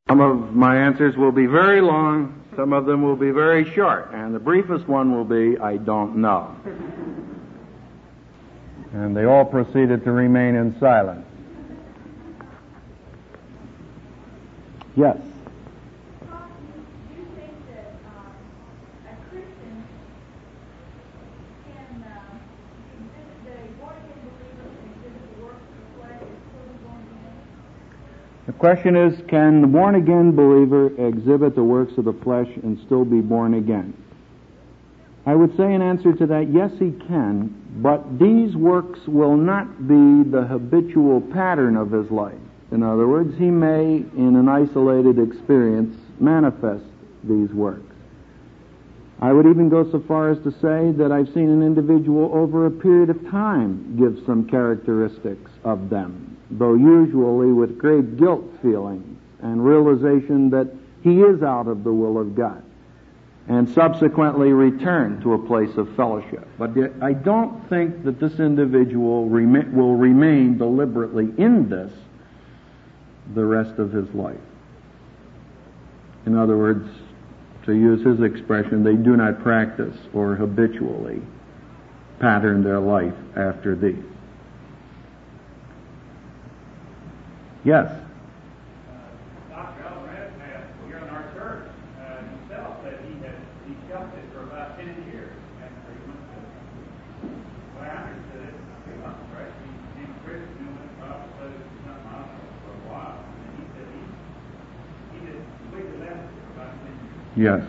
Some of my answers will be very long, some of them will be very short, and the briefest one will be, I don't know. And they all proceeded to remain in silence. Yes? The question is, can the born-again believer exhibit the works of the flesh and still be born again? I would say in answer to that, yes, he can, but these works will not be the habitual pattern of his life. In other words, he may, in an isolated experience, manifest these works. I would even go so far as to say that I've seen an individual over a period of time give some characteristics of them, though usually with great guilt feelings and realization that he is out of the will of God, and subsequently return to a place of fellowship. But I don't think that this individual will remain deliberately in this the rest of his life. In other words, to use his expression, they do not practice or habitually pattern their life after these. Yes? Dr. Elred here in our church himself said he shelved it for about 10 years after he went to, well, I understood it, he wasn't fresh. He became a Christian, he went to Bible study for a while, and he said he just completely left it for about 10 years. Yes.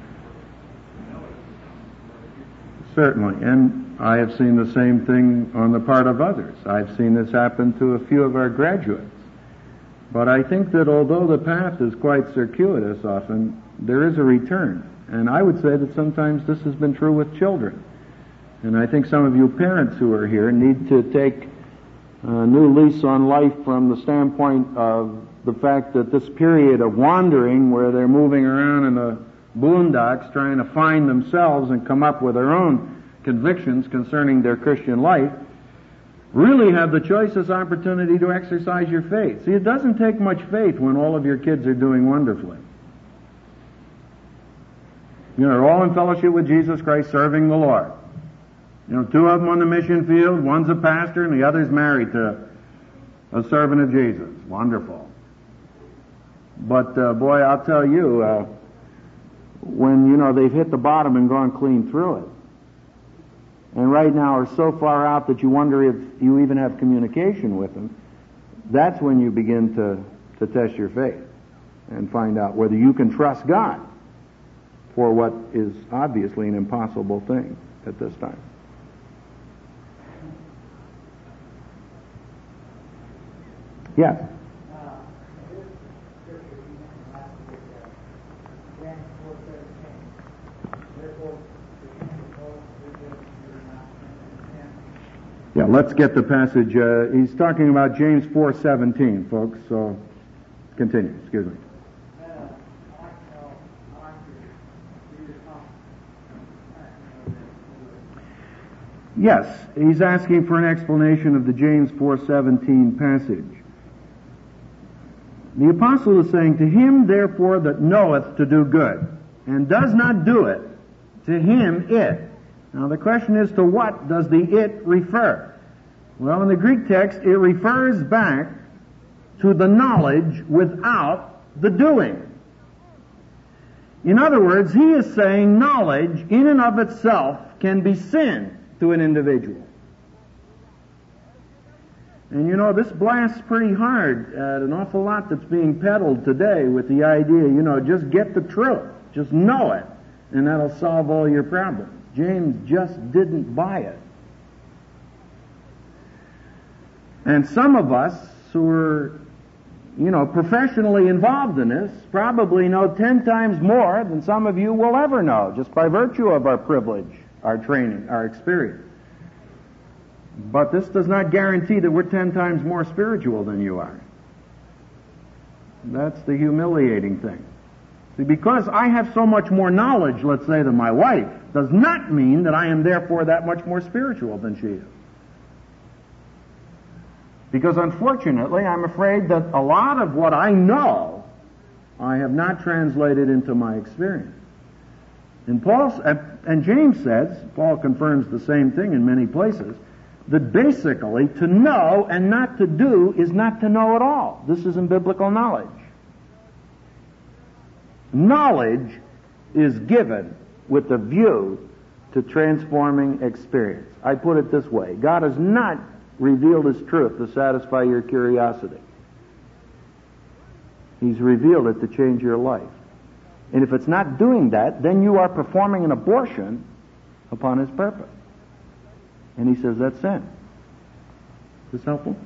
Certainly, and I have seen the same thing on the part of others. I've seen this happen to a few of our graduates. But I think that although the path is quite circuitous often, there is a return. And I would say that sometimes this has been true with children. And I think some of you parents who are here need to take a new lease on life from the standpoint of the fact that this period of wandering, where they're moving around in the boondocks trying to find themselves and come up with their own convictions concerning their Christian life, really have the choicest opportunity to exercise your faith. See, it doesn't take much faith when all of your kids are doing wonderfully. You know, they're all in fellowship with Jesus Christ, serving the Lord. You know, 2 of them on the mission field, one's a pastor and the other's married to a servant of Jesus. Wonderful. But, boy, I'll tell you, when, you know, they've hit the bottom and gone clean through it, and right now are so far out that you wonder if you even have communication with them, that's when you begin to test your faith and find out whether you can trust God for what is obviously an impossible thing at this time. Yes? Yeah, let's get the passage. He's talking about James 4:17, folks, so continue. Excuse me. Yes, he's asking for an explanation of the James 4:17 passage. The apostle is saying, "To him, therefore, that knoweth to do good, and does not do it, to him it." Now the question is, to what does the it refer? Well, in the Greek text, it refers back to the knowledge without the doing. In other words, he is saying knowledge in and of itself can be sin to an individual. And you know, this blasts pretty hard at an awful lot that's being peddled today with the idea, you know, just get the truth, just know it, and that'll solve all your problems. James just didn't buy it. And some of us who are, you know, professionally involved in this probably know 10 times more than some of you will ever know, just by virtue of our privilege, our training, our experience. But this does not guarantee that we're 10 times more spiritual than you are. That's the humiliating thing. See, because I have so much more knowledge, let's say, than my wife, does not mean that I am therefore that much more spiritual than she is. Because unfortunately, I'm afraid that a lot of what I know I have not translated into my experience. And James says, Paul confirms the same thing in many places, that basically to know and not to do is not to know at all. This isn't biblical knowledge. Knowledge is given with a view to transforming experience. I put it this way: God has not revealed His truth to satisfy your curiosity. He's revealed it to change your life. And if it's not doing that, then you are performing an abortion upon His purpose. And He says that's sin. Is this helpful?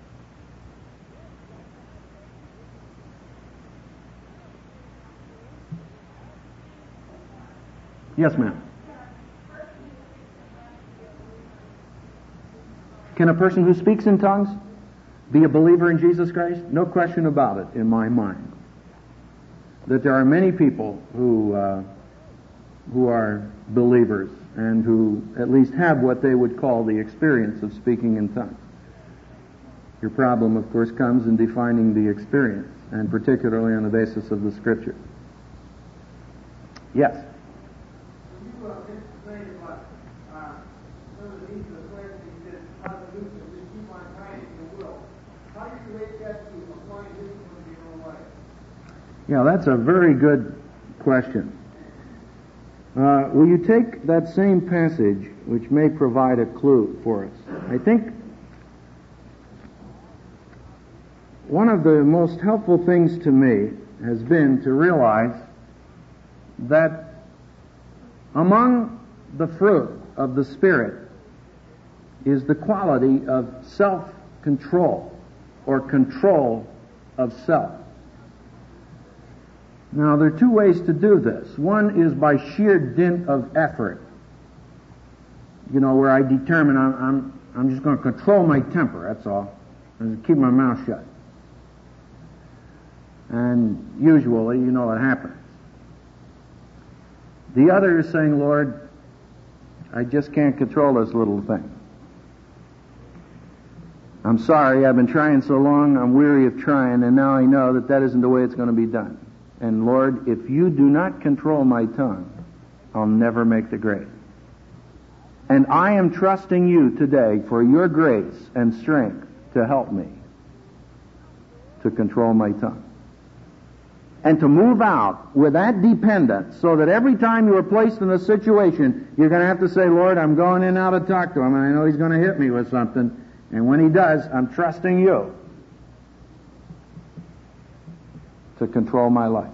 Yes, ma'am. Can a person who speaks in tongues be a believer in Jesus Christ? No question about it in my mind. That there are many people who are believers and who at least have what they would call the experience of speaking in tongues. Your problem, of course, comes in defining the experience, and particularly on the basis of the Scripture. Yes? When you say about some of the needs of the flesh, he says, hallelujah, just keep on trying your will. How do you relate that to applying discipline to your own life? Yeah, that's a very good question. Will you take that same passage, which may provide a clue for us? I think one of the most helpful things to me has been to realize that among the fruit of the Spirit is the quality of self-control or control of self. Now, there are two ways to do this. One is by sheer dint of effort. You know, where I determine I'm just going to control my temper, that's all. And keep my mouth shut. And usually, you know what happens. The other is saying, Lord, I just can't control this little thing. I'm sorry, I've been trying so long, I'm weary of trying, and now I know that that isn't the way it's going to be done. And Lord, if you do not control my tongue, I'll never make the grade. And I am trusting you today for your grace and strength to help me to control my tongue. And to move out with that dependence so that every time you are placed in a situation, you're going to have to say, Lord, I'm going in now to talk to him, and I know he's going to hit me with something. And when he does, I'm trusting you to control my life.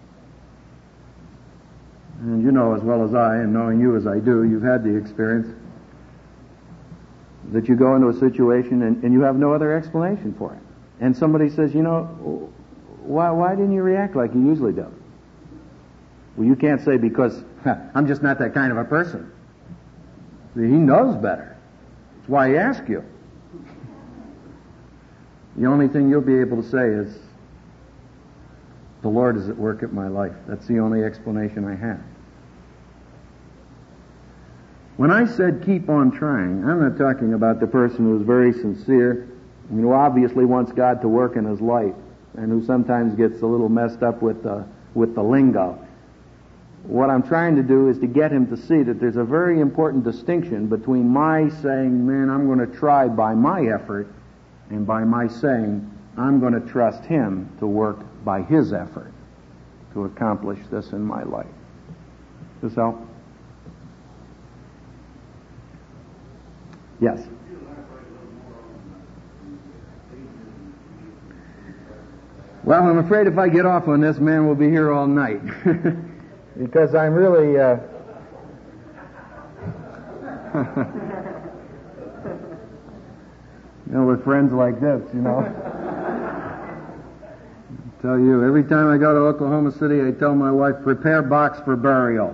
And you know as well as I, and knowing you as I do, you've had the experience that you go into a situation and you have no other explanation for it. And somebody says, you know, why didn't you react like you usually do? Well, you can't say because I'm just not that kind of a person. See, he knows better. That's why he asked you. The only thing you'll be able to say is, the Lord is at work at my life. That's the only explanation I have. When I said keep on trying, I'm not talking about the person who is very sincere, and who obviously wants God to work in his life, and who sometimes gets a little messed up with the lingo. What I'm trying to do is to get him to see that there's a very important distinction between my saying, man, I'm going to try by my effort, and by my saying, I'm going to trust him to work by his effort to accomplish this in my life. Does this help? Yes. Well, I'm afraid if I get off on this, man, we'll be here all night. Because I'm really... you know, with friends like this, you know. I tell you, every time I go to Oklahoma City, I tell my wife, prepare box for burial.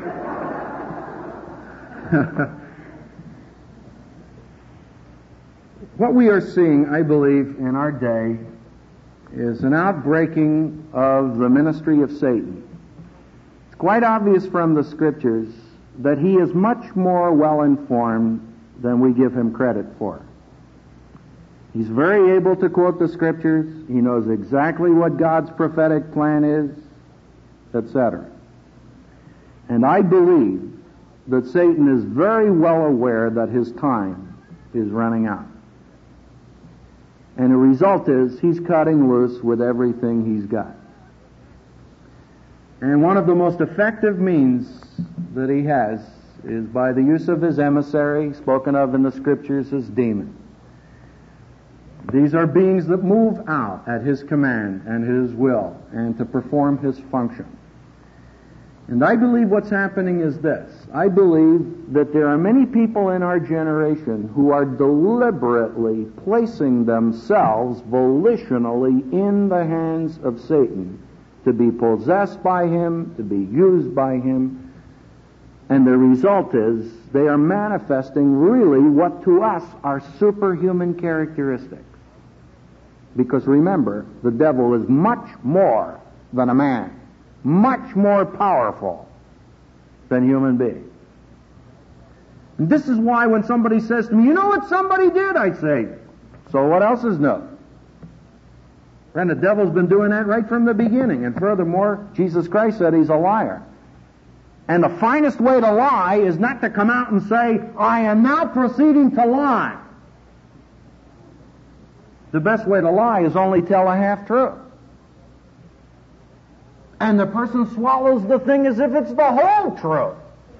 What we are seeing, I believe, in our day is an outbreaking of the ministry of Satan. It's quite obvious from the Scriptures that he is much more well informed than we give him credit for. He's very able to quote the Scriptures. He knows exactly what God's prophetic plan is, etc. And I believe that Satan is very well aware that his time is running out. And the result is he's cutting loose with everything he's got. And one of the most effective means that he has is by the use of his emissary, spoken of in the Scriptures as demons. These are beings that move out at his command and his will and to perform his function. And I believe what's happening is this. I believe that there are many people in our generation who are deliberately placing themselves volitionally in the hands of Satan to be possessed by him, to be used by him. And the result is they are manifesting really what to us are superhuman characteristics. Because remember, the devil is much more than a man. Much more powerful than human beings. And this is why when somebody says to me, you know what somebody did? I say, so what else is new? And the devil's been doing that right from the beginning. And furthermore, Jesus Christ said he's a liar. And the finest way to lie is not to come out and say, I am now proceeding to lie. The best way to lie is only tell a half-truth. And the person swallows the thing as if it's the whole truth,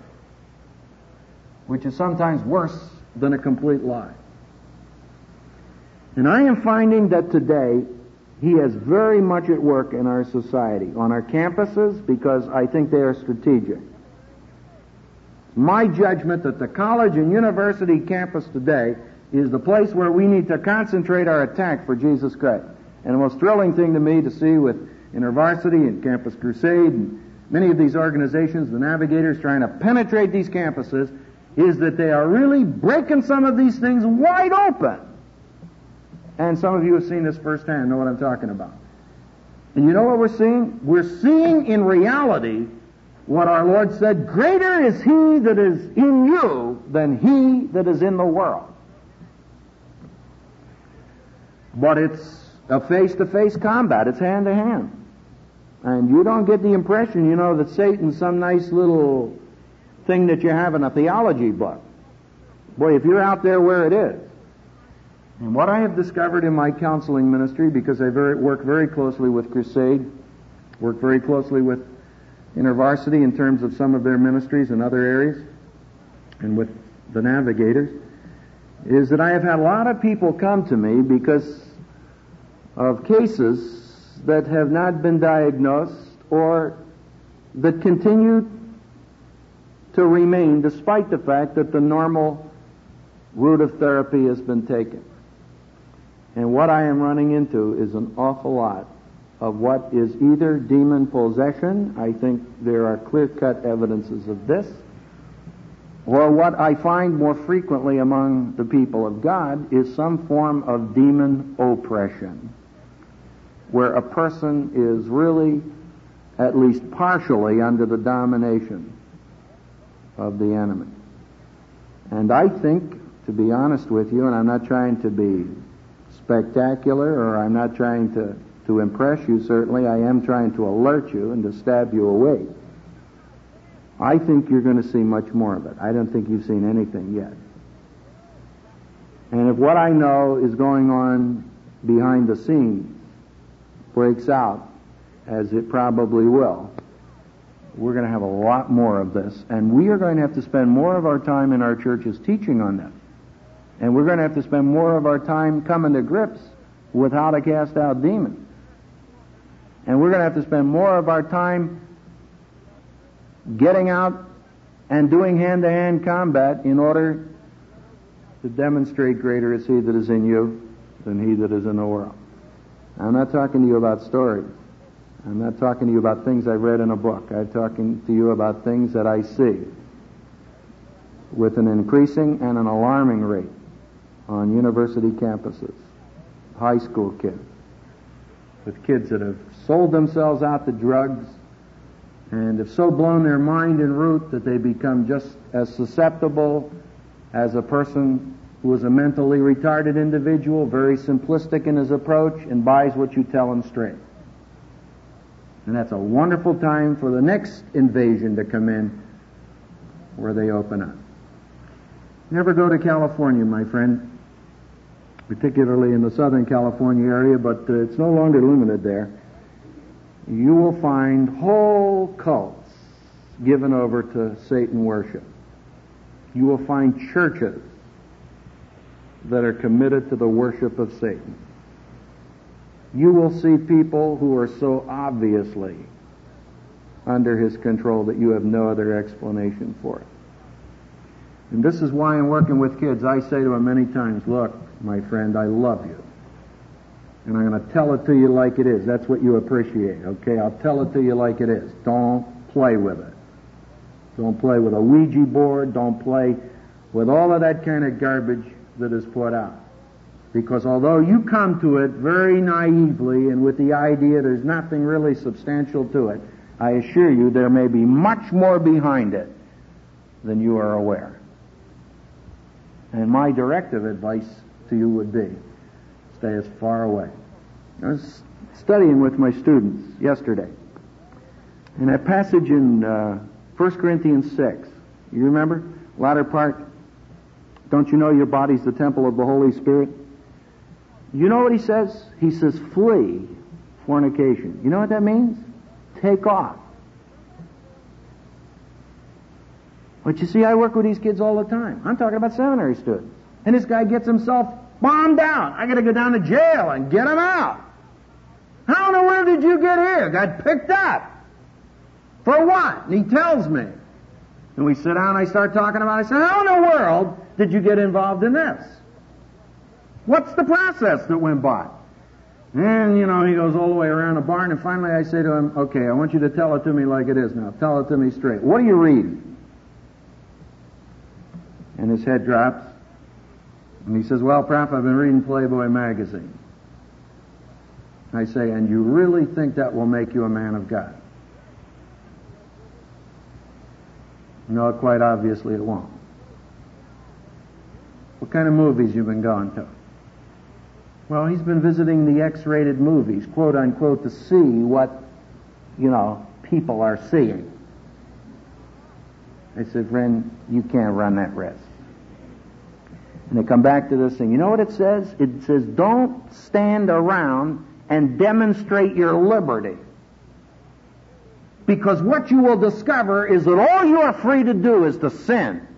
which is sometimes worse than a complete lie. And I am finding that today he is very much at work in our society, on our campuses, because I think they are strategic. My judgment that the college and university campus today is the place where we need to concentrate our attack for Jesus Christ. And the most thrilling thing to me to see with InterVarsity and Campus Crusade and many of these organizations, the Navigators trying to penetrate these campuses, is that they are really breaking some of these things wide open. And some of you have seen this firsthand, know what I'm talking about. And you know what we're seeing? We're seeing in reality what our Lord said, greater is he that is in you than he that is in the world. But it's a face-to-face combat. It's hand-to-hand. And you don't get the impression, you know, that Satan's some nice little thing that you have in a theology book. Boy, if you're out there where it is. And what I have discovered in my counseling ministry, because I work very closely with Crusade, work very closely with InterVarsity in terms of some of their ministries in other areas, and with the Navigators, is that I have had a lot of people come to me because of cases that have not been diagnosed or that continue to remain despite the fact that the normal route of therapy has been taken. And what I am running into is an awful lot of what is either demon possession, I think there are clear-cut evidences of this, or what I find more frequently among the people of God is some form of demon oppression, where a person is really, at least partially, under the domination of the enemy. And I think, to be honest with you, and I'm not trying to be spectacular, or I'm not trying to impress you, certainly, I am trying to alert you and to stab you awake. I think you're going to see much more of it. I don't think you've seen anything yet. And if what I know is going on behind the scenes breaks out, as it probably will, we're going to have a lot more of this. And we are going to have to spend more of our time in our churches teaching on this. And we're going to have to spend more of our time coming to grips with how to cast out demons. And we're going to have to spend more of our time getting out and doing hand-to-hand combat in order to demonstrate greater is he that is in you than he that is in the world. I'm not talking to you about stories. I'm not talking to you about things I've read in a book. I'm talking to you about things that I see with an increasing and an alarming rate on university campuses, high school kids, with kids that have sold themselves out to drugs and have so blown their mind and root that they become just as susceptible as a person who is a mentally retarded individual, very simplistic in his approach, and buys what you tell him straight. And that's a wonderful time for the next invasion to come in, where they open up. Never go to California, my friend, particularly in the Southern California area, but it's no longer limited there. You will find whole cults given over to Satan worship. You will find churches that are committed to the worship of Satan. You will see people who are so obviously under his control that you have no other explanation for it. And this is why in working with kids, I say to them many times, look, my friend, I love you. And I'm going to tell it to you like it is. That's what you appreciate, okay? I'll tell it to you like it is. Don't play with it. Don't play with a Ouija board. Don't play with all of that kind of garbage that is put out. Because although you come to it very naively and with the idea there's nothing really substantial to it, I assure you there may be much more behind it than you are aware. And my directive advice to you would be, stay as far away. I was studying with my students yesterday, and that passage in 1 Corinthians 6, you remember? Latter part, don't you know your body's the temple of the Holy Spirit? You know what he says? He says, flee fornication. You know what that means? Take off. But you see, I work with these kids all the time. I'm talking about seminary students. And this guy gets himself bombed out. I got to go down to jail and get him out. How in the world did you get here? Got picked up. For what? And he tells me. And we sit down and I start talking about it. I say, how in the world did you get involved in this? What's the process that went by? And, you know, he goes all the way around the barn, and finally I say to him, okay, I want you to tell it to me like it is now. Tell it to me straight. What are you reading? And his head drops. And he says, well, Prof, I've been reading Playboy magazine. I say, and you really think that will make you a man of God? No, quite obviously it won't. What kind of movies you been going to? Well, he's been visiting the X-rated movies, quote unquote, to see what, you know, people are seeing. I said, friend, you can't run that risk. And they come back to this thing. You know what it says? It says, don't stand around and demonstrate your liberty. Because what you will discover is that all you are free to do is to sin.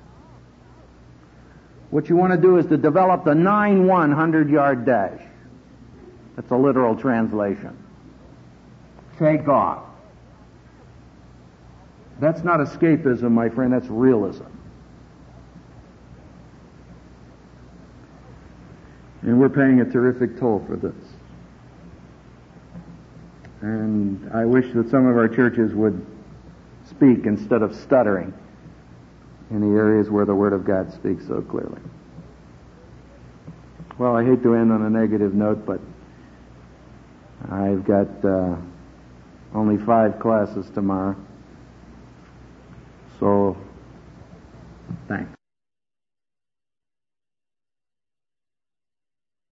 What you want to do is to develop the 9-1 100-yard dash. That's a literal translation. Take off. That's not escapism, my friend. That's realism. And we're paying a terrific toll for this. And I wish that some of our churches would speak instead of stuttering in the areas where the Word of God speaks so clearly. Well, I hate to end on a negative note, but I've got only 5 classes tomorrow. So, thanks.